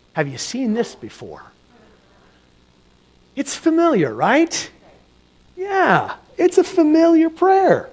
Have you seen this before? It's familiar, right? Yeah, it's a familiar prayer.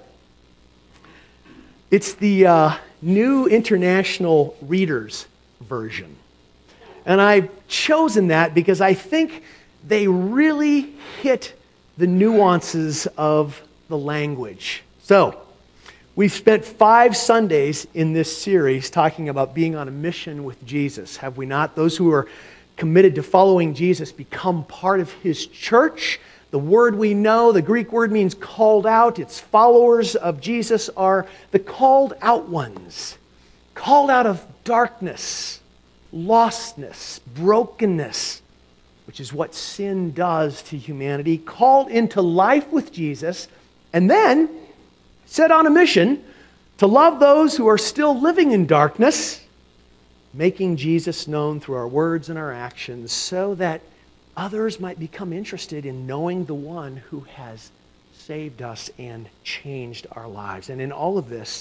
It's the New International Reader's Version. And I've chosen that because I think they really hit the nuances of the language. So, we've spent 5 Sundays in this series talking about being on a mission with Jesus, have we not? Those who are committed to following Jesus become part of His church. The word we know, the Greek word means called out. Its followers of Jesus are the called out ones. Called out of darkness, lostness, brokenness, which is what sin does to humanity. Called into life with Jesus, and then set on a mission to love those who are still living in darkness, making Jesus known through our words and our actions so that others might become interested in knowing the one who has saved us and changed our lives. And in all of this,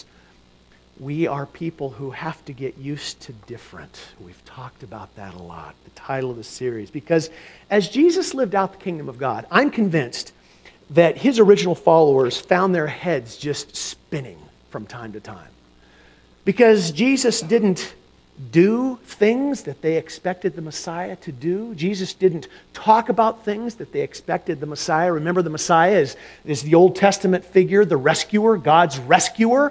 we are people who have to get used to different. We've talked about that a lot, the title of the series. Because as Jesus lived out the kingdom of God, I'm convinced that His original followers found their heads just spinning from time to time. Because Jesus didn't do things that they expected the Messiah to do. Jesus didn't talk about things that they expected the Messiah. Remember, the Messiah is the Old Testament figure, the rescuer, God's rescuer.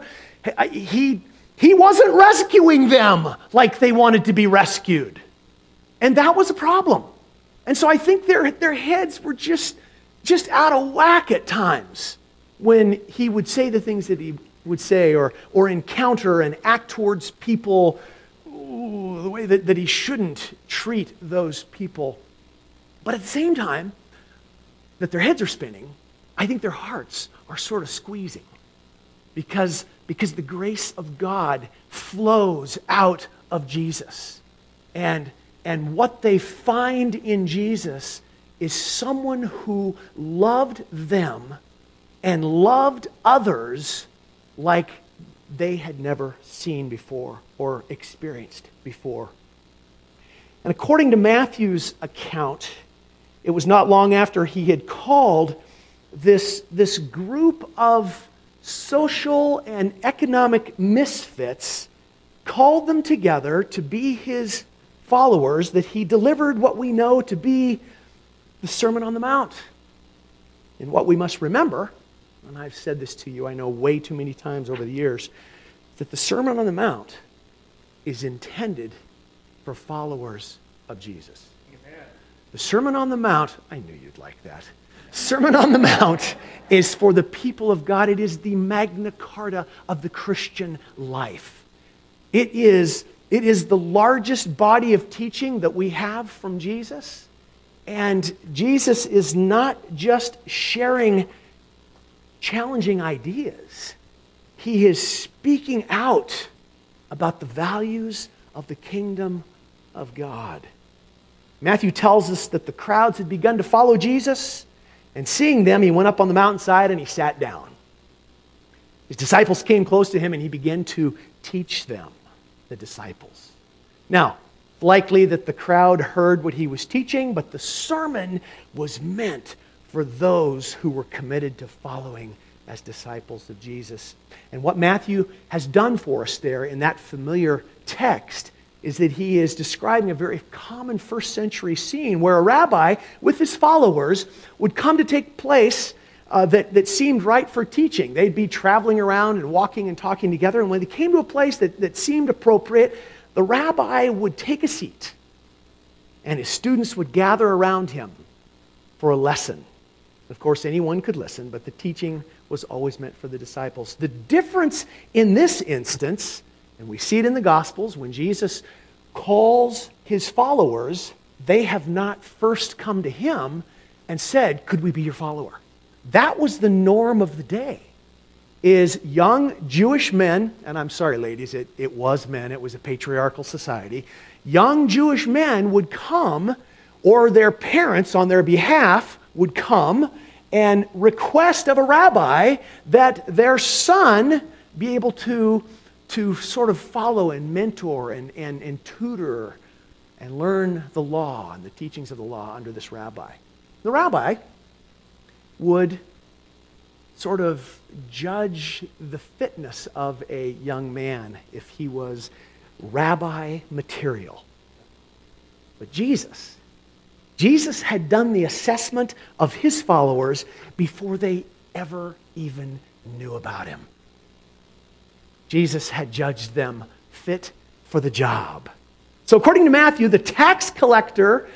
He wasn't rescuing them like they wanted to be rescued. And that was a problem. And so I think their heads were just out of whack at times when He would say the things that He would say or encounter and act towards people the way that He shouldn't treat those people. But at the same time that their heads are spinning, I think their hearts are sort of squeezing because the grace of God flows out of Jesus. And what they find in Jesus is someone who loved them and loved others like they had never seen before or experienced before. And according to Matthew's account, it was not long after he had called this group of social and economic misfits, called them together to be His followers, that He delivered what we know to be the Sermon on the Mount. And what we must remember, and I've said this to you, I know way too many times over the years, that the Sermon on the Mount is intended for followers of Jesus. Amen. The Sermon on the Mount, I knew you'd like that. Sermon on the Mount is for the people of God. It is the Magna Carta of the Christian life. It is the largest body of teaching that we have from Jesus. And Jesus is not just sharing challenging ideas. He is speaking out about the values of the kingdom of God. Matthew tells us that the crowds had begun to follow Jesus, and seeing them, He went up on the mountainside and He sat down. His disciples came close to Him and He began to teach them, the disciples. Now, likely that the crowd heard what He was teaching, but the sermon was meant for those who were committed to following as disciples of Jesus. And what Matthew has done for us there in that familiar text is that he is describing a very common first century scene where a rabbi with his followers would come to take place that seemed right for teaching. They'd be traveling around and walking and talking together, and when they came to a place that seemed appropriate, the rabbi would take a seat, and his students would gather around him for a lesson. Of course, anyone could listen, but the teaching was always meant for the disciples. The difference in this instance, and we see it in the Gospels, when Jesus calls his followers, they have not first come to him and said, "Could we be your follower?" That was the norm of the day, is young Jewish men, and I'm sorry, ladies, it was men, it was a patriarchal society. Young Jewish men would come, or their parents on their behalf would come and request of a rabbi that their son be able to sort of follow and mentor and tutor and learn the law and the teachings of the law under this rabbi. The rabbi would sort of judge the fitness of a young man if he was rabbi material. But Jesus had done the assessment of his followers before they ever even knew about him. Jesus had judged them fit for the job. So according to Matthew the tax collector,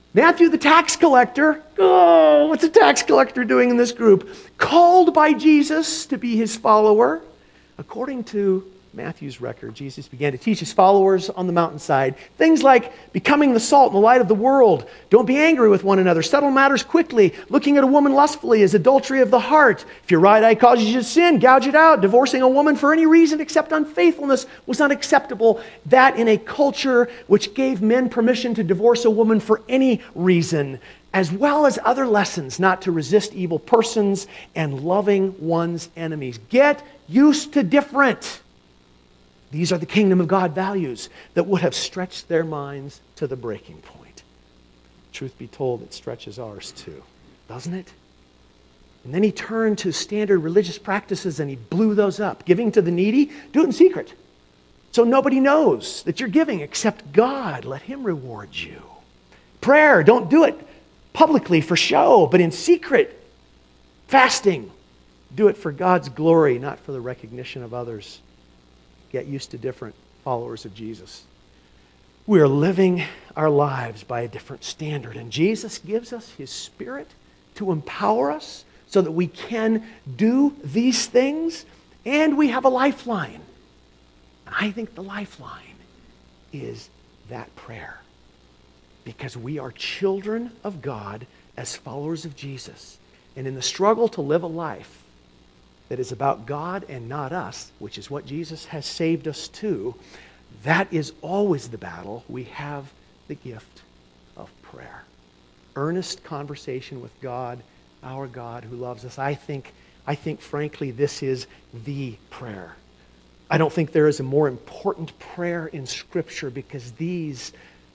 oh, what's a tax collector doing in this group? Called by Jesus to be his follower. According to Matthew's record, Jesus began to teach his followers on the mountainside things like becoming the salt and the light of the world. Don't be angry with one another. Settle matters quickly. Looking at a woman lustfully is adultery of the heart. If your right eye causes you to sin, gouge it out. Divorcing a woman for any reason except unfaithfulness was not acceptable. That in a culture which gave men permission to divorce a woman for any reason, as well as other lessons not to resist evil persons and loving one's enemies. Get used to different. These are the kingdom of God values that would have stretched their minds to the breaking point. Truth be told, it stretches ours too, doesn't it? And then he turned to standard religious practices and he blew those up. Giving to the needy, do it in secret. So nobody knows that you're giving except God. Let him reward you. Prayer, don't do it publicly for show, but in secret. Fasting, do it for God's glory, not for the recognition of others. Get used to different, followers of Jesus. We are living our lives by a different standard, and Jesus gives us his Spirit to empower us so that we can do these things, and we have a lifeline. I think the lifeline is that prayer, because we are children of God as followers of Jesus, and in the struggle to live a life that is about God and not us, which is what Jesus has saved us to, that is always the battle. We have the gift of prayer. Earnest conversation with God, our God who loves us. I think frankly, this is the prayer. I don't think there is a more important prayer in Scripture, because these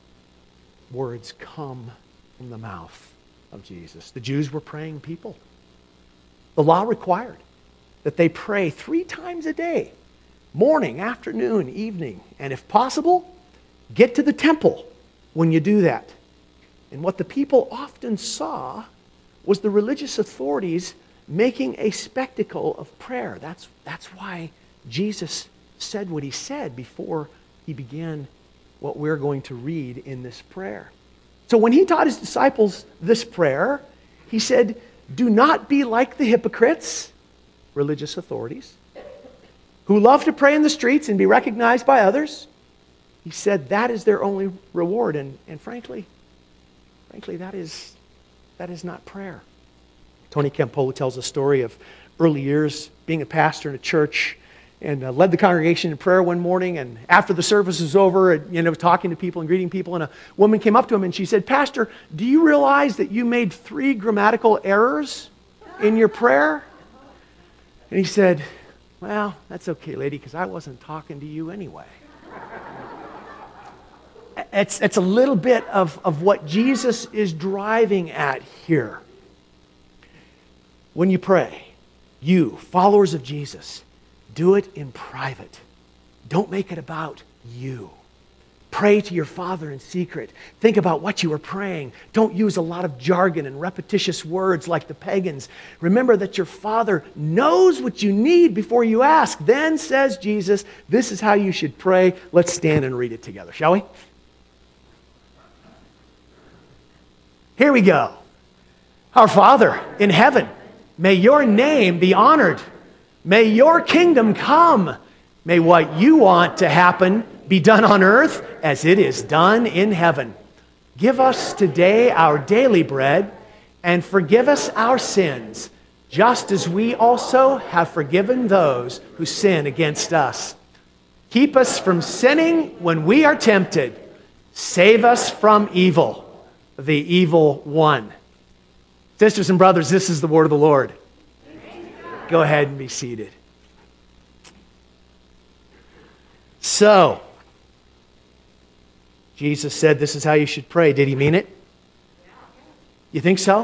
words come from the mouth of Jesus. The Jews were praying people. The law required that they pray 3 times a day, morning, afternoon, evening, and if possible, get to the temple when you do that. And what the people often saw was the religious authorities making a spectacle of prayer. That's why Jesus said what he said before he began what we're going to read in this prayer. So when he taught his disciples this prayer, he said, do not be like the hypocrites, religious authorities, who love to pray in the streets and be recognized by others. He said that is their only reward. And frankly, that is not prayer. Tony Campolo tells a story of early years being a pastor in a church, and led the congregation in prayer one morning. And after the service was over, talking to people and greeting people, and a woman came up to him and she said, "Pastor, do you realize that you made 3 grammatical errors in your prayer?" And he said, "Well, that's okay, lady, because I wasn't talking to you anyway." It's a little bit of what Jesus is driving at here. When you pray, you, followers of Jesus, do it in private. Don't make it about you. Pray to your Father in secret. Think about what you are praying. Don't use a lot of jargon and repetitious words like the pagans. Remember that your Father knows what you need before you ask. Then, says Jesus, this is how you should pray. Let's stand and read it together, shall we? Here we go. Our Father in heaven, may your name be honored. May your kingdom come. May what you want to happen be done on earth as it is done in heaven. Give us today our daily bread, and forgive us our sins, just as we also have forgiven those who sin against us. Keep us from sinning when we are tempted. Save us from evil, the evil one. Sisters and brothers, this is the word of the Lord. Go ahead and be seated. So, Jesus said, this is how you should pray. Did he mean it? You think so?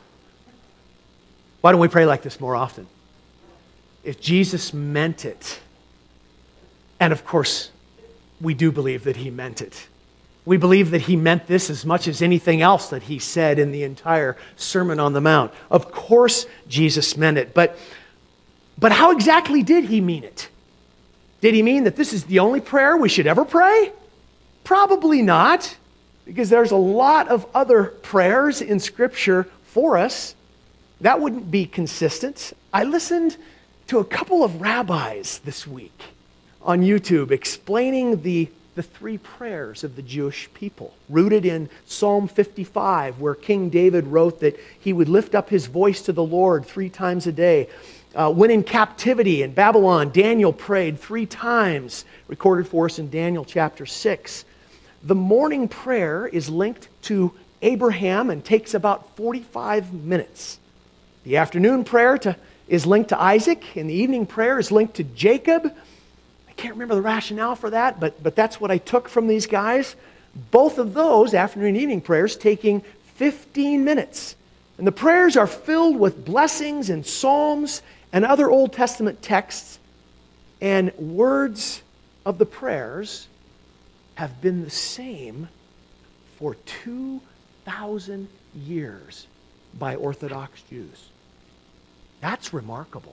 Why don't we pray like this more often? If Jesus meant it, and of course, we do believe that he meant it. We believe that he meant this as much as anything else that he said in the entire Sermon on the Mount. Of course, Jesus meant it. But how exactly did he mean it? Did he mean that this is the only prayer we should ever pray? Probably not, because there's a lot of other prayers in Scripture for us. That wouldn't be consistent. I listened to a couple of rabbis this week on YouTube explaining the three prayers of the Jewish people, rooted in Psalm 55, where King David wrote that he would lift up his voice to the Lord 3 times a day. When in captivity in Babylon, Daniel prayed 3 times, recorded for us in Daniel chapter 6. The morning prayer is linked to Abraham and takes about 45 minutes. The afternoon prayer is linked to Isaac, and the evening prayer is linked to Jacob. I can't remember the rationale for that, but that's what I took from these guys. Both of those, afternoon and evening prayers, taking 15 minutes. And the prayers are filled with blessings and psalms and other Old Testament texts. And words of the prayers have been the same for 2,000 years by Orthodox Jews. That's remarkable.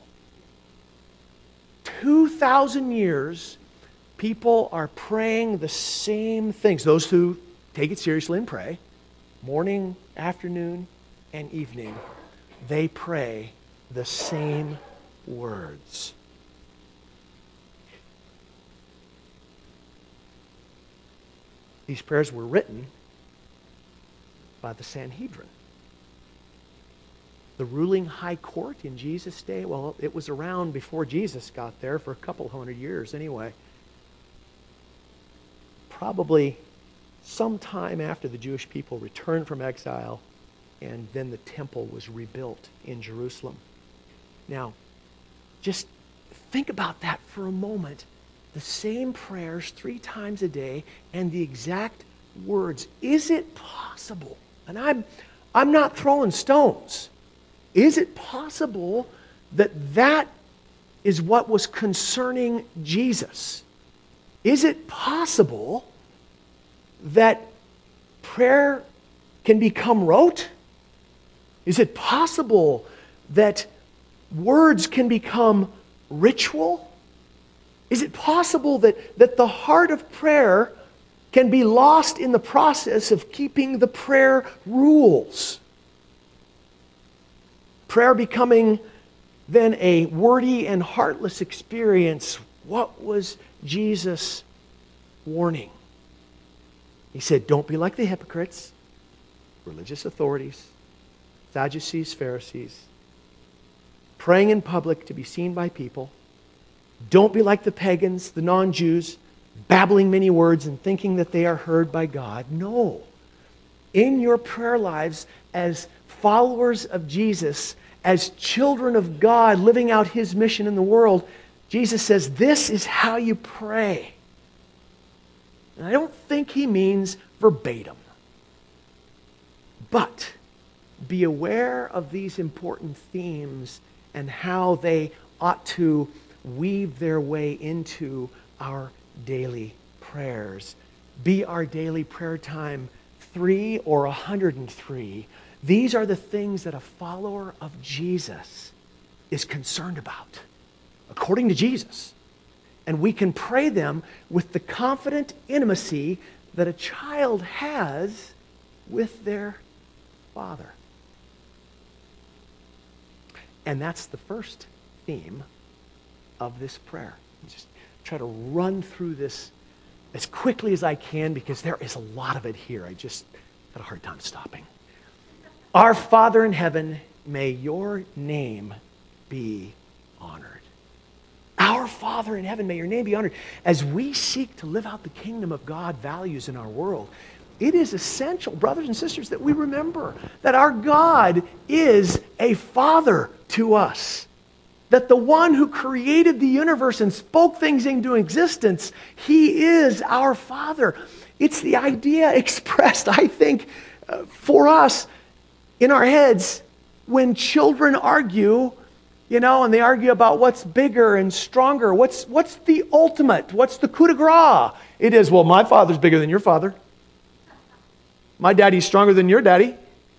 2,000 years, people are praying the same things. Those who take it seriously and pray, morning, afternoon, and evening, they pray the same words. These prayers were written by the Sanhedrin. The ruling high court in Jesus' day, well, it was around before Jesus got there for a couple hundred years anyway. Probably sometime after the Jewish people returned from exile and then the temple was rebuilt in Jerusalem. Now, just think about that for a moment. The same prayers 3 times a day and the exact words. Is it possible? And I'm not throwing stones. Is it possible that that is what was concerning Jesus? Is it possible that prayer can become rote? Is it possible that words can become ritual? Is it possible that the heart of prayer can be lost in the process of keeping the prayer rules? Prayer becoming then a wordy and heartless experience. What was Jesus warning? He said, don't be like the hypocrites, religious authorities, Sadducees, Pharisees, praying in public to be seen by people. Don't be like the pagans, the non-Jews, babbling many words and thinking that they are heard by God. No. In your prayer lives as followers of Jesus, as children of God living out His mission in the world, Jesus says, this is how you pray. And I don't think He means verbatim. But be aware of these important themes and how they ought to weave their way into our daily prayers. Be our daily prayer time 3 or 103. These are the things that a follower of Jesus is concerned about, according to Jesus. And we can pray them with the confident intimacy that a child has with their father. And that's the first theme of this prayer. Just try to run through this as quickly as I can because there is a lot of it here. I just had a hard time stopping. Our Father in heaven, may your name be honored. Our Father in heaven, may your name be honored. As we seek to live out the kingdom of God values in our world, it is essential, brothers and sisters, that we remember that our God is a Father to us. That the one who created the universe and spoke things into existence, He is our Father. It's the idea expressed, I think, for us in our heads when children argue, and they argue about what's bigger and stronger. What's the ultimate? What's the coup de grace? It is, well, my father's bigger than your father. My daddy's stronger than your daddy.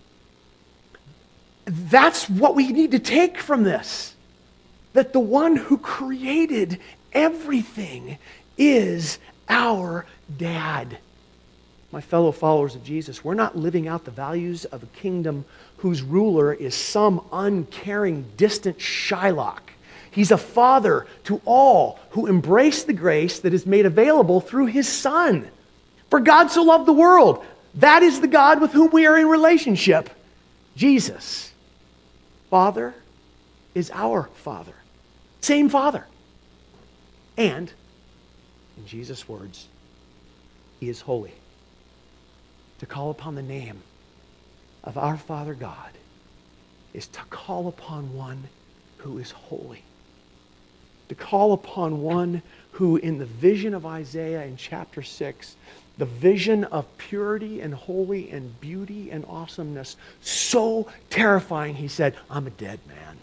That's what we need to take from this. That the one who created everything is our dad. My fellow followers of Jesus, we're not living out the values of a kingdom whose ruler is some uncaring, distant Shylock. He's a father to all who embrace the grace that is made available through his Son. For God so loved the world. That is the God with whom we are in relationship. Jesus, Father, is our Father. Same Father. And, in Jesus' words, He is holy. To call upon the name of our Father God is to call upon one who is holy. To call upon one who, in the vision of Isaiah in chapter 6, the vision of purity and holy and beauty and awesomeness, so terrifying, he said, I'm a dead man.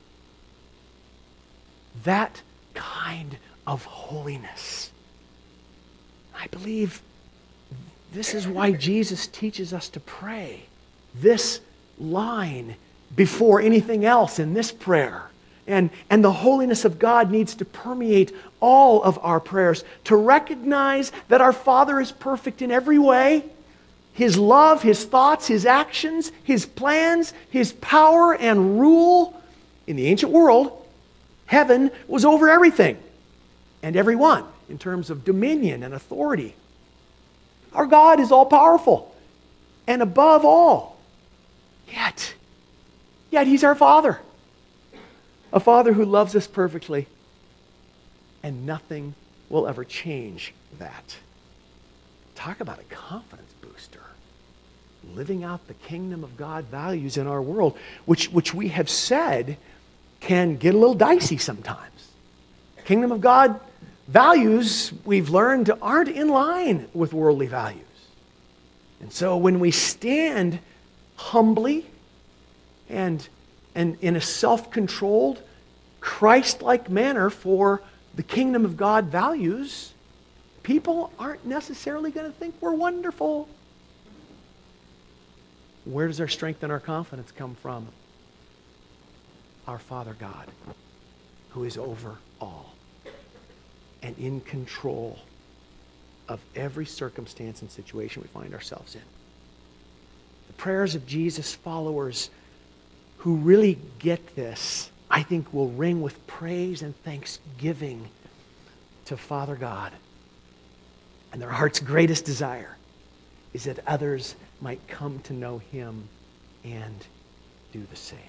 That kind of holiness. I believe this is why Jesus teaches us to pray this line before anything else in this prayer. And the holiness of God needs to permeate all of our prayers, to recognize that our Father is perfect in every way. His love, His thoughts, His actions, His plans, His power and rule. In the ancient world, heaven was over everything and everyone in terms of dominion and authority. Our God is all-powerful and above all. Yet He's our Father. A Father who loves us perfectly. And nothing will ever change that. Talk about a confidence booster. Living out the kingdom of God values in our world, which we have said can get a little dicey sometimes. Kingdom of God values, we've learned, aren't in line with worldly values. And so when we stand humbly and in a self-controlled, Christ-like manner for the kingdom of God values, people aren't necessarily going to think we're wonderful. Where does our strength and our confidence come from? Our Father God, who is over all and in control of every circumstance and situation we find ourselves in. The prayers of Jesus' followers who really get this, I think, will ring with praise and thanksgiving to Father God. And their heart's greatest desire is that others might come to know Him and do the same.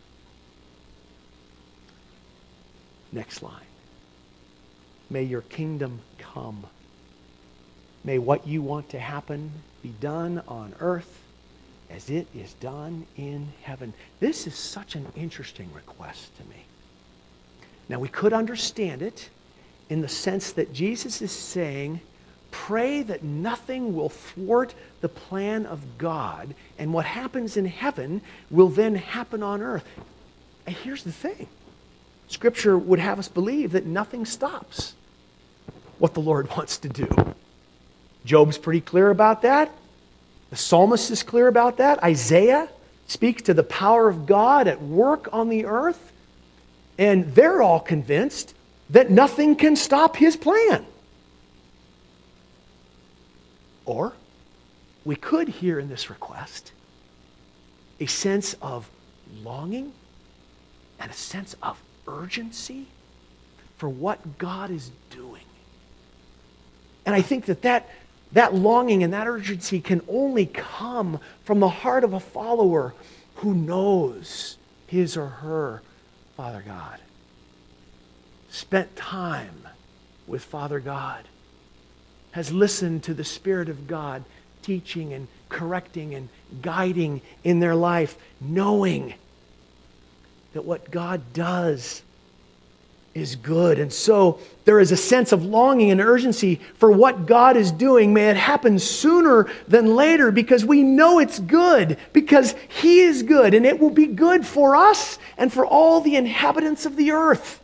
Next line. May your kingdom come. May what you want to happen be done on earth as it is done in heaven. This is such an interesting request to me. Now, we could understand it in the sense that Jesus is saying, pray that nothing will thwart the plan of God, and what happens in heaven will then happen on earth. And here's the thing. Scripture would have us believe that nothing stops what the Lord wants to do. Job's pretty clear about that. The psalmist is clear about that. Isaiah speaks to the power of God at work on the earth. And they're all convinced that nothing can stop His plan. Or we could hear in this request a sense of longing and a sense of urgency for what God is doing. And I think that longing and that urgency can only come from the heart of a follower who knows his or her Father God. Spent time with Father God. Has listened to the Spirit of God teaching and correcting and guiding in their life, knowing that what God does is good. And so there is a sense of longing and urgency for what God is doing. May it happen sooner than later because we know it's good, because He is good, and it will be good for us and for all the inhabitants of the earth.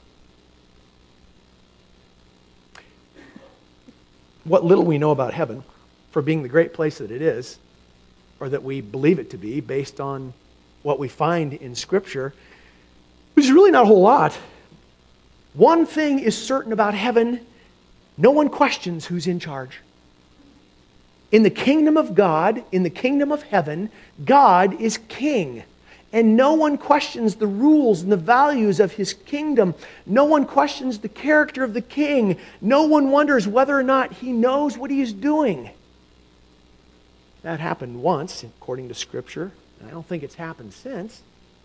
What little we know about heaven, for being the great place that it is, or that we believe it to be based on what we find in Scripture, which is really not a whole lot. One thing is certain about heaven: no one questions who's in charge. In the kingdom of God, in the kingdom of heaven, God is king. And no one questions the rules and the values of His kingdom. No one questions the character of the king. No one wonders whether or not he knows what he is doing. That happened once, according to Scripture. And I don't think it's happened since.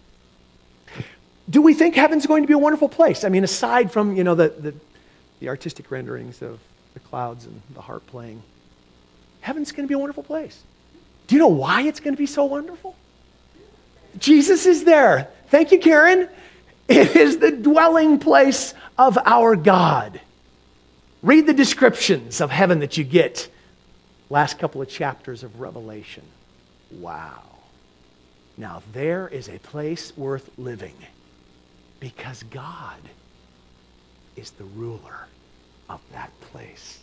Do we think heaven's going to be a wonderful place? I mean, aside from, the artistic renderings of the clouds and the harp playing, heaven's going to be a wonderful place. Do you know why it's going to be so wonderful? Jesus is there. Thank you, Karen. It is the dwelling place of our God. Read the descriptions of heaven that you get. Last couple of chapters of Revelation. Wow. Now there is a place worth living because God is the ruler of that place.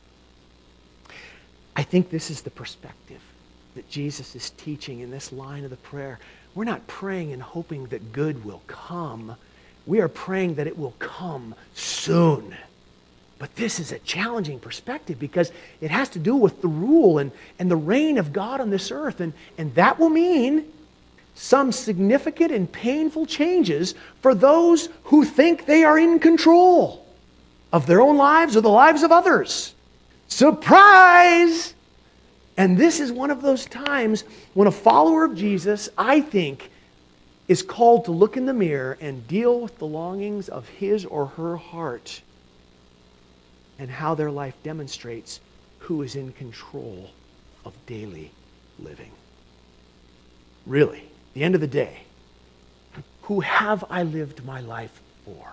I think this is the perspective that Jesus is teaching in this line of the prayer. We're not praying and hoping that good will come. We are praying that it will come soon. But this is a challenging perspective because it has to do with the rule and the reign of God on this earth. And that will mean some significant and painful changes for those who think they are in control of their own lives or the lives of others. Surprise! And this is one of those times when a follower of Jesus, I think, is called to look in the mirror and deal with the longings of his or her heart and how their life demonstrates who is in control of daily living. Really, at the end of the day, who have I lived my life for?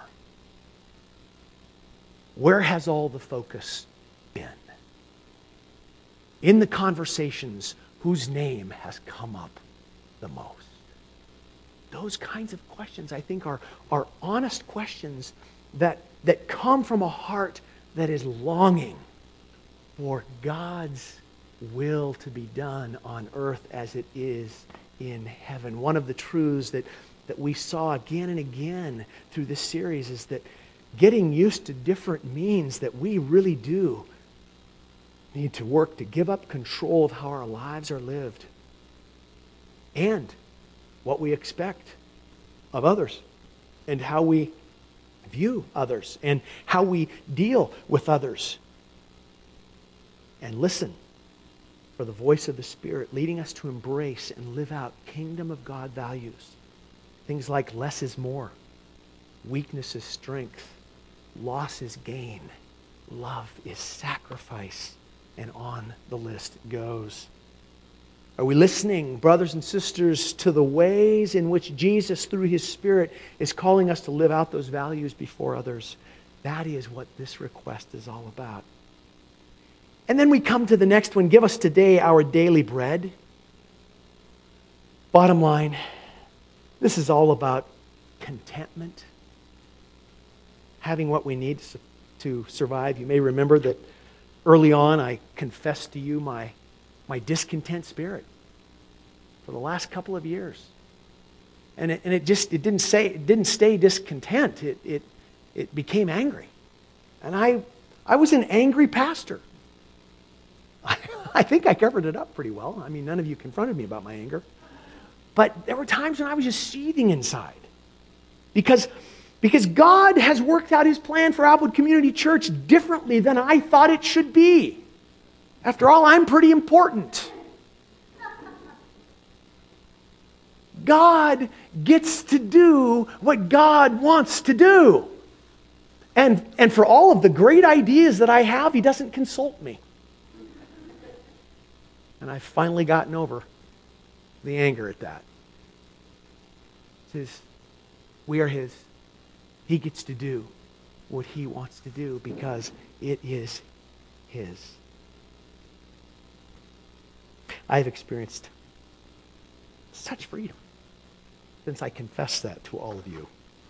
Where has all the focus been? In the conversations, whose name has come up the most? Those kinds of questions, I think, are honest questions that come from a heart that is longing for God's will to be done on earth as it is in heaven. One of the truths that we saw again and again through this series is that getting used to different means that we really do need to work to give up control of how our lives are lived and what we expect of others and how we view others and how we deal with others. And listen for the voice of the Spirit leading us to embrace and live out kingdom of God values. Things like less is more, weakness is strength, loss is gain, love is sacrifice, and on the list goes. Are we listening, brothers and sisters, to the ways in which Jesus, through His Spirit, is calling us to live out those values before others? That is what this request is all about. And then we come to the next one. Give us today our daily bread. Bottom line, this is all about contentment, having what we need to survive. You may remember that early on I confessed to you my discontent spirit for the last couple of years. And it didn't stay discontent. It became angry. And I was an angry pastor. I think I covered it up pretty well. I mean, none of you confronted me about my anger. But there were times when I was just seething inside. Because God has worked out His plan for Outwood Community Church differently than I thought it should be. After all, I'm pretty important. God gets to do what God wants to do. And for all of the great ideas that I have, He doesn't consult me. And I've finally gotten over the anger at that. We are His. He gets to do what he wants to do because it is his. I've experienced such freedom since I confess that to all of you.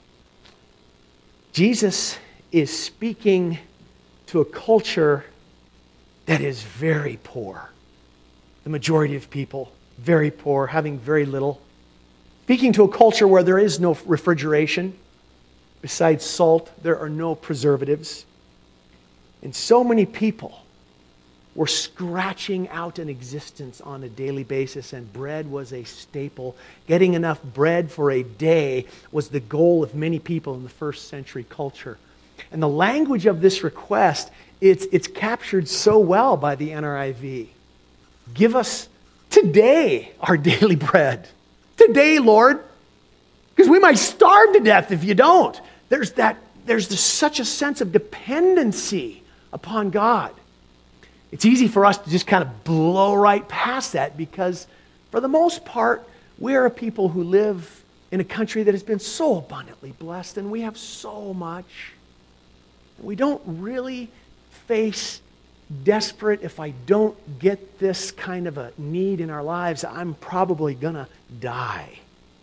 Jesus is speaking to a culture that is very poor. The majority of people, very poor, having very little. Speaking to a culture where there is no refrigeration. Besides salt, there are no preservatives. And so many people were scratching out an existence on a daily basis, and bread was a staple. Getting enough bread for a day was the goal of many people in the first century culture. And the language of this request, it's captured so well by the NRIV. Give us today our daily bread. Today, Lord. Because we might starve to death if you don't. There's such a sense of dependency upon God. It's easy for us to just kind of blow right past that because, for the most part, we're a people who live in a country that has been so abundantly blessed, and we have so much. We don't really face desperate, if I don't get this kind of a need in our lives, I'm probably going to die.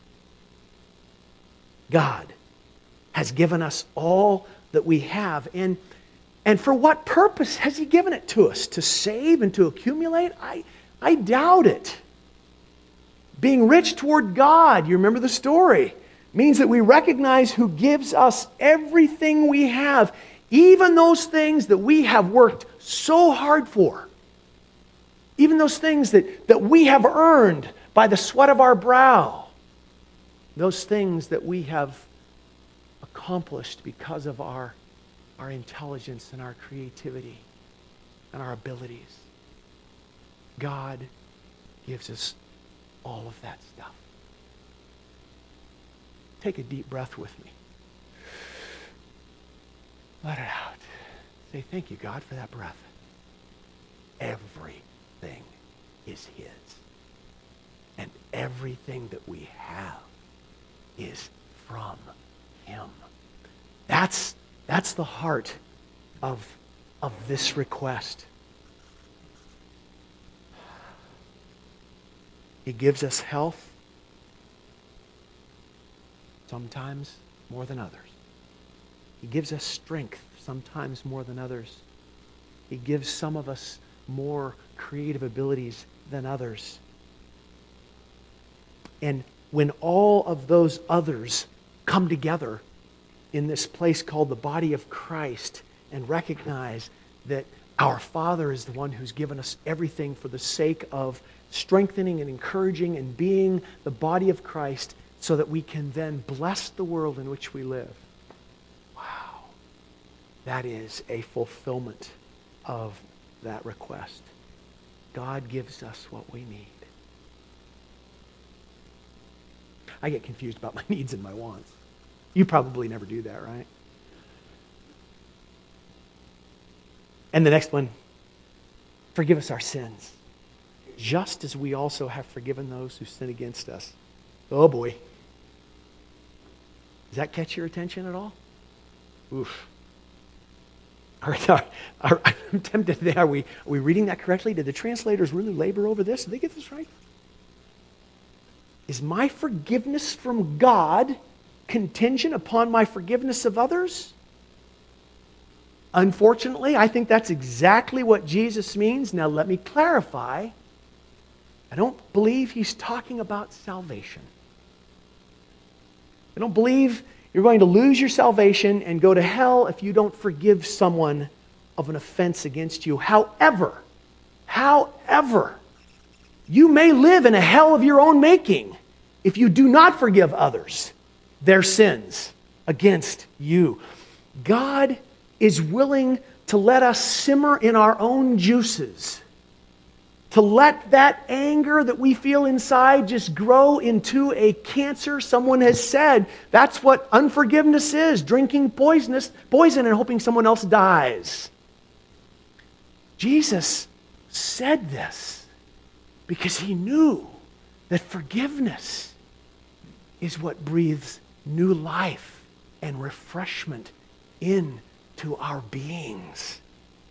God has given us all that we have. And for what purpose has he given it to us? To save and to accumulate? I doubt it. Being rich toward God, you remember the story, means that we recognize who gives us everything we have, even those things that we have worked so hard for. Even those things that we have earned by the sweat of our brow. Those things that we have accomplished because of our intelligence and our creativity and our abilities. God gives us all of that stuff. Take a deep breath with me. Let it out. Say, thank you, God, for that breath. Everything is his. And everything that we have is from him. That's the heart of this request. He gives us health, sometimes more than others. He gives us strength, sometimes more than others. He gives some of us more creative abilities than others. And when all of those others come together in this place called the body of Christ and recognize that our Father is the one who's given us everything for the sake of strengthening and encouraging and being the body of Christ so that we can then bless the world in which we live. Wow. That is a fulfillment of that request. God gives us what we need. I get confused about my needs and my wants. You probably never do that, right? And the next one, forgive us our sins, just as we also have forgiven those who sin against us. Oh boy. Does that catch your attention at all? Oof. I'm tempted to think, are we reading that correctly? Did the translators really labor over this? Did they get this right? Is my forgiveness from God contingent upon my forgiveness of others? Unfortunately, I think that's exactly what Jesus means. Now let me clarify. I don't believe he's talking about salvation. I don't believe you're going to lose your salvation and go to hell if you don't forgive someone of an offense against you. However, you may live in a hell of your own making if you do not forgive others their sins against you. God is willing to let us simmer in our own juices, to let that anger that we feel inside just grow into a cancer. Someone has said that's what unforgiveness is, drinking poison and hoping someone else dies. Jesus said this because he knew that forgiveness is what breathes new life and refreshment in to our beings.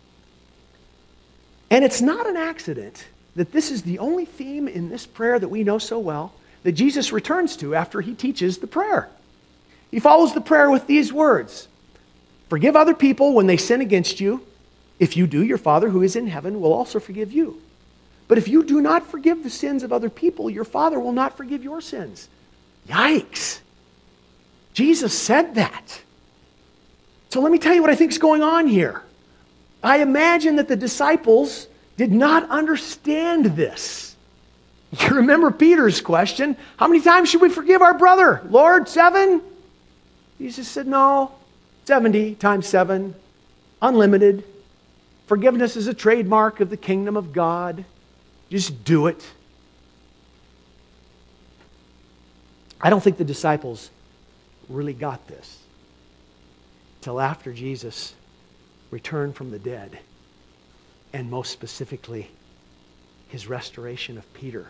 And it's not an accident that this is the only theme in this prayer that we know so well that Jesus returns to after he teaches the prayer. He follows the prayer with these words: forgive other people when they sin against you. If you do, your Father who is in heaven will also forgive you. But if you do not forgive the sins of other people, your Father will not forgive your sins. Yikes. Jesus said that. So let me tell you what I think is going on here. I imagine that the disciples did not understand this. You remember Peter's question, how many times should we forgive our brother? Lord, 7? Jesus said, no, 70 times 7, unlimited. Forgiveness is a trademark of the kingdom of God. Just do it. I don't think the disciples really got this till after Jesus returned from the dead, and most specifically, his restoration of Peter.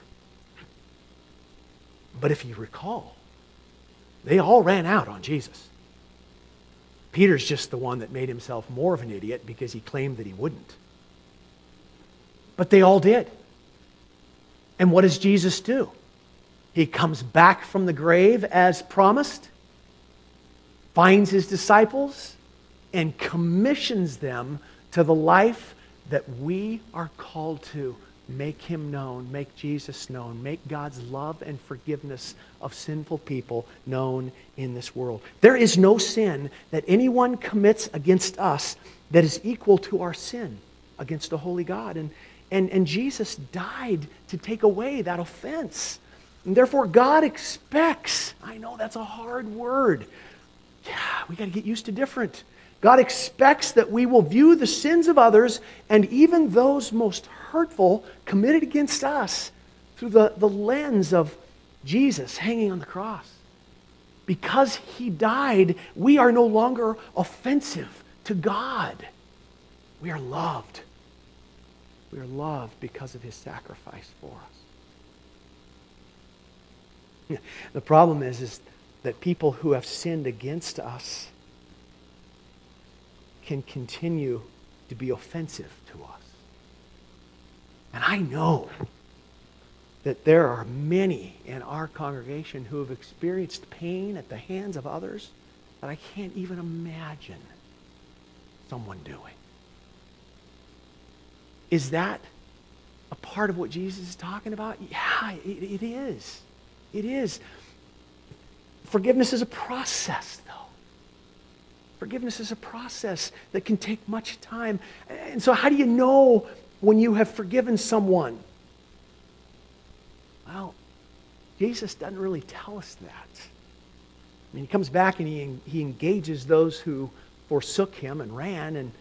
But if you recall, they all ran out on Jesus. Peter's just the one that made himself more of an idiot because he claimed that he wouldn't. But they all did. And what does Jesus do? He comes back from the grave as promised, finds his disciples, and commissions them to the life that we are called to. Make him known, make Jesus known, make God's love and forgiveness of sinful people known in this world. There is no sin that anyone commits against us that is equal to our sin against a holy God. And Jesus died to take away that offense. And therefore God expects, I know that's a hard word. Yeah, we got to get used to different. God expects that we will view the sins of others and even those most hurtful committed against us through the lens of Jesus hanging on the cross. Because he died, we are no longer offensive to God. We are loved. We are loved because of his sacrifice for us. The problem is that people who have sinned against us can continue to be offensive to us. And I know that there are many in our congregation who have experienced pain at the hands of others that I can't even imagine someone doing. Is that a part of what Jesus is talking about? Yeah, it is. It is. Forgiveness is a process, though. Forgiveness is a process that can take much time. And so how do you know when you have forgiven someone? Well, Jesus doesn't really tell us that. I mean, he comes back and he engages those who forsook him and ran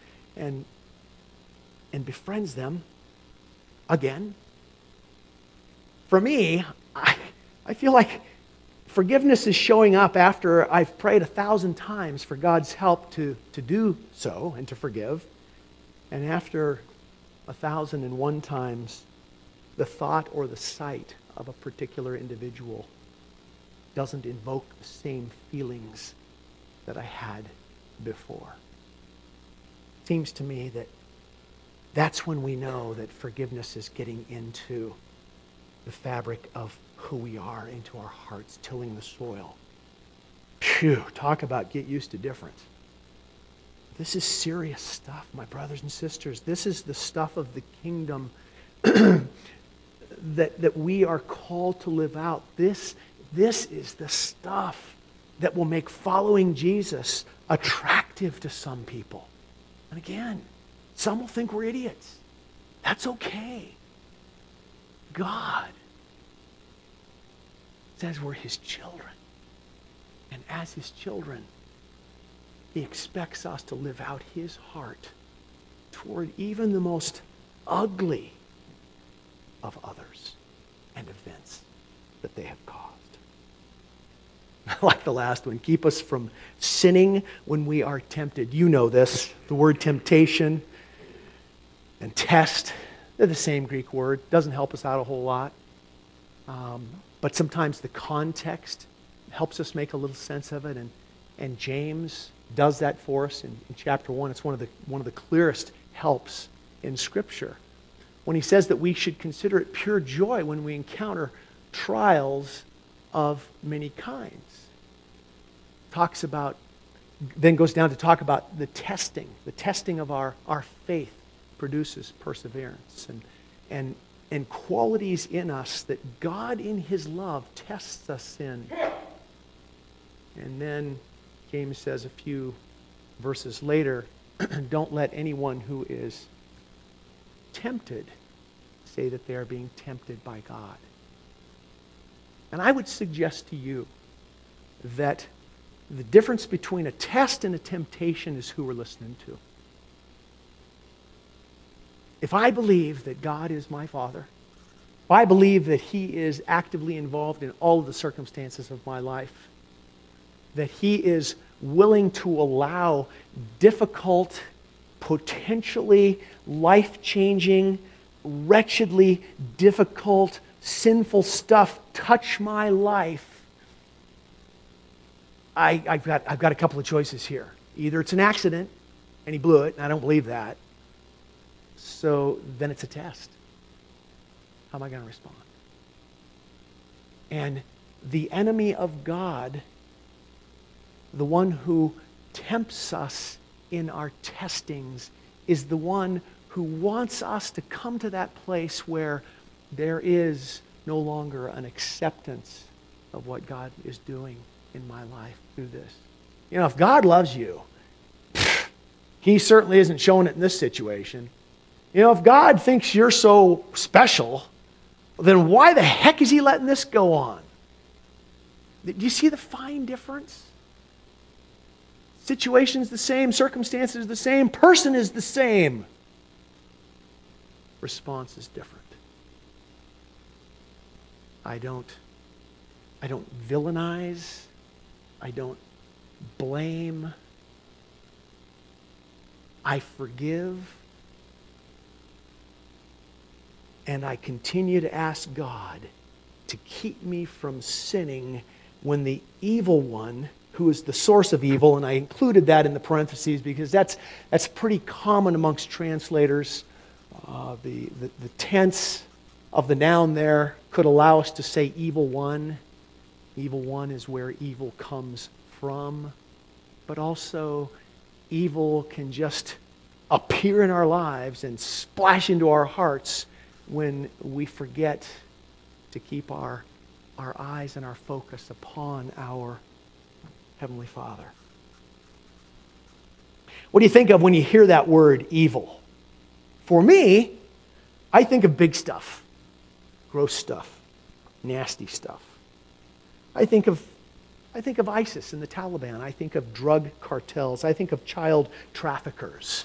and befriends them again. For me, I feel like forgiveness is showing up after I've prayed 1,000 times for God's help to do so and to forgive. And after 1,001 times, the thought or the sight of a particular individual doesn't invoke the same feelings that I had before. It seems to me that that's when we know that forgiveness is getting into the fabric of who we are, into our hearts, tilling the soil. Phew, talk about get used to difference. This is serious stuff, my brothers and sisters. This is the stuff of the kingdom that we are called to live out. This is the stuff that will make following Jesus attractive to some people. And again, some will think we're idiots. That's okay. God says we're his children. And as his children, he expects us to live out his heart toward even the most ugly of others and events that they have caused. Like the last one, keep us from sinning when we are tempted. You know this. The word temptation and test, they're the same Greek word. Doesn't help us out a whole lot. But sometimes the context helps us make a little sense of it. And James does that for us in chapter 1. It's one of the clearest helps in Scripture. When he says that we should consider it pure joy when we encounter trials of many kinds. Then goes down to talk about the testing. The testing of our faith produces perseverance and qualities in us that God in his love tests us in. And then James says a few verses later, don't let anyone who is tempted say that they are being tempted by God. And I would suggest to you that the difference between a test and a temptation is who we're listening to. If I believe that God is my Father, if I believe that he is actively involved in all of the circumstances of my life, that he is willing to allow difficult, potentially life-changing, wretchedly difficult, sinful stuff touch my life, I've got a couple of choices here. Either it's an accident and he blew it, and I don't believe that. So then it's a test. How am I going to respond? And the enemy of God, the one who tempts us in our testings, is the one who wants us to come to that place where there is no longer an acceptance of what God is doing in my life through this. You know, if God loves you, he certainly isn't showing it in this situation. You know, if God thinks you're so special, then why the heck is he letting this go on? Do you see the fine difference? Situation's the same, circumstances the same, person is the same. Response is different. I don't villainize. I don't blame. I forgive. And I continue to ask God to keep me from sinning when the evil one, who is the source of evil, and I included that in the parentheses because that's pretty common amongst translators. The tense of the noun there could allow us to say evil one. Evil one is where evil comes from. But also, evil can just appear in our lives and splash into our hearts when we forget to keep our eyes and our focus upon our Heavenly Father. What do you think of when you hear that word evil? For me, I think of big stuff, gross stuff, nasty stuff. I think of ISIS and the Taliban. I think of drug cartels. I think of child traffickers.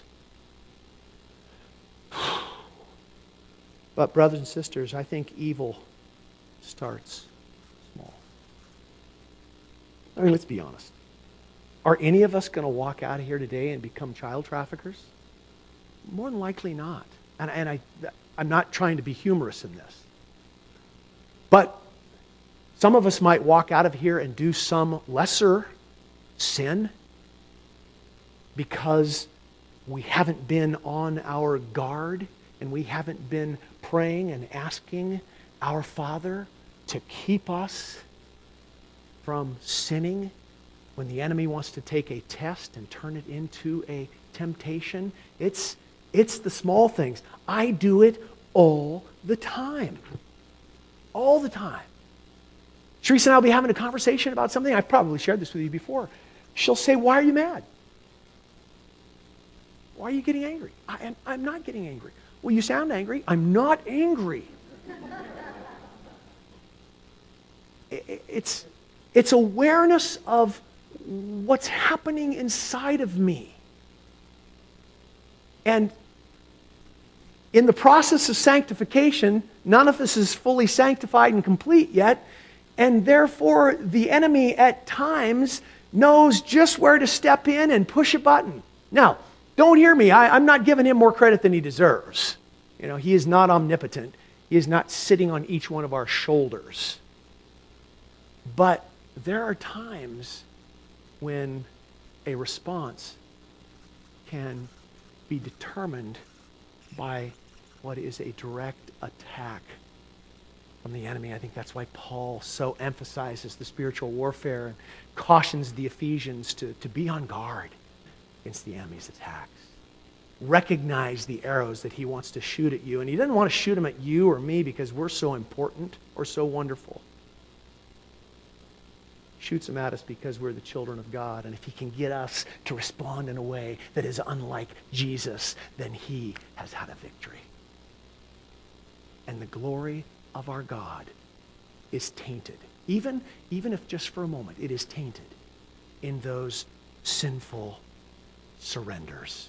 But brothers and sisters, I think evil starts small. I mean, let's be honest. Are any of us going to walk out of here today and become child traffickers? More than likely not. And I'm not trying to be humorous in this. But some of us might walk out of here and do some lesser sin because we haven't been on our guard and we haven't been praying and asking our Father to keep us from sinning when the enemy wants to take a test and turn it into a temptation. It's the small things. I do it all the time. All the time. Teresa and I will be having a conversation about something. I've probably shared this with you before. She'll say, "Why are you mad? Why are you getting angry?" I'm not getting angry. "Well, you sound angry." I'm not angry. It's awareness of what's happening inside of me. And in the process of sanctification, none of us is fully sanctified and complete yet, and therefore the enemy at times knows just where to step in and push a button. Now, don't hear me. I'm not giving him more credit than he deserves. You know, he is not omnipotent. He is not sitting on each one of our shoulders. But there are times when a response can be determined by what is a direct attack from the enemy. I think that's why Paul so emphasizes the spiritual warfare and cautions the Ephesians to be on guard against the enemy's attacks. Recognize the arrows that he wants to shoot at you. And he doesn't want to shoot them at you or me because we're so important or so wonderful. He shoots them at us because we're the children of God. And if he can get us to respond in a way that is unlike Jesus, then he has had a victory. And the glory of our God is tainted. Even if just for a moment it is tainted in those sinful surrenders.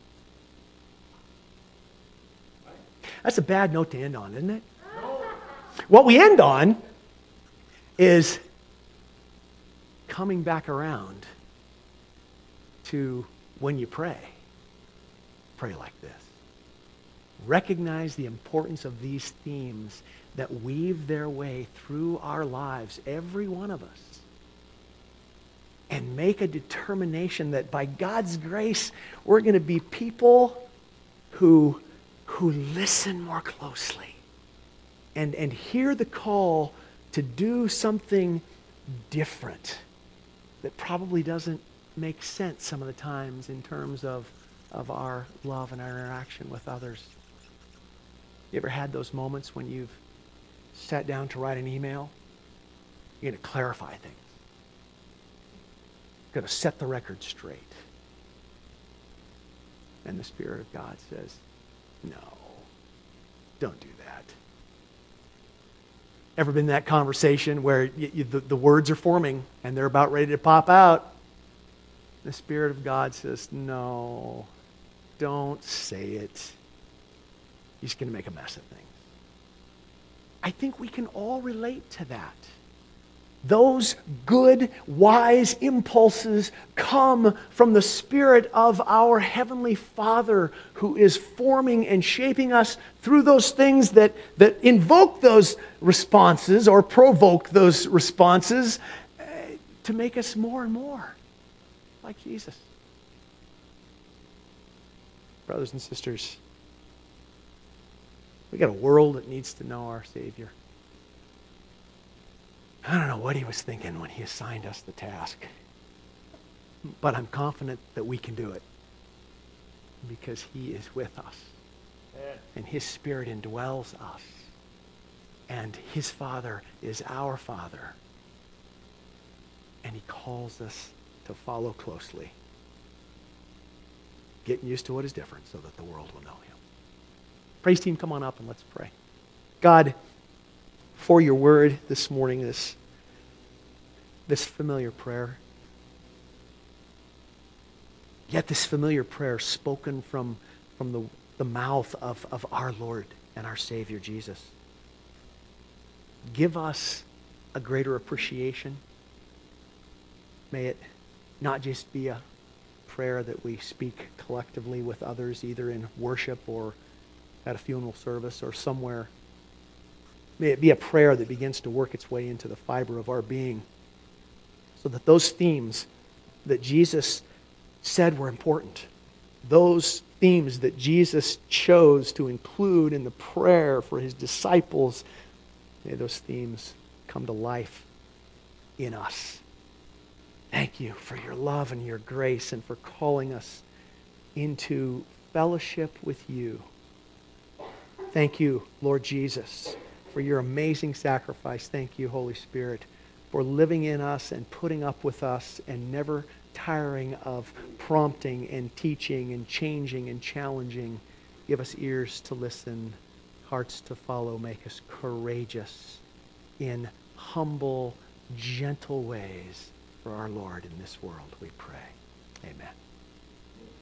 That's a bad note to end on, isn't it? No. What we end on is coming back around to when you pray like this. Recognize the importance of these themes that weave their way through our lives, every one of us. And make a determination that by God's grace, we're going to be people who listen more closely and hear the call to do something different that probably doesn't make sense some of the times in terms of our love and our interaction with others. You ever had those moments when you've sat down to write an email? You're going to clarify things. You're going to set the record straight. And the Spirit of God says, no, don't do that. Ever been in that conversation where the words are forming and they're about ready to pop out? The Spirit of God says, no, don't say it. He's going to make a mess of things. I think we can all relate to that. Those good, wise impulses come from the Spirit of our Heavenly Father who is forming and shaping us through those things that invoke those responses or provoke those responses to make us more and more like Jesus. Brothers and sisters, we got a world that needs to know our Savior. I don't know what he was thinking when he assigned us the task. But I'm confident that we can do it. Because he is with us. And his Spirit indwells us. And his Father is our Father. And he calls us to follow closely. Getting used to what is different so that the world will know him. Praise team, come on up and let's pray. God, for your word this morning, this familiar prayer. Yet this familiar prayer spoken from the mouth of our Lord and our Savior, Jesus. Give us a greater appreciation. May it not just be a prayer that we speak collectively with others, either in worship or at a funeral service or somewhere. May it be a prayer that begins to work its way into the fiber of our being, so that those themes that Jesus said were important, those themes that Jesus chose to include in the prayer for his disciples, may those themes come to life in us. Thank you for your love and your grace and for calling us into fellowship with you. Thank you, Lord Jesus, for your amazing sacrifice. Thank you, Holy Spirit, for living in us and putting up with us and never tiring of prompting and teaching and changing and challenging. Give us ears to listen, hearts to follow. Make us courageous in humble, gentle ways for our Lord in this world, we pray. Amen.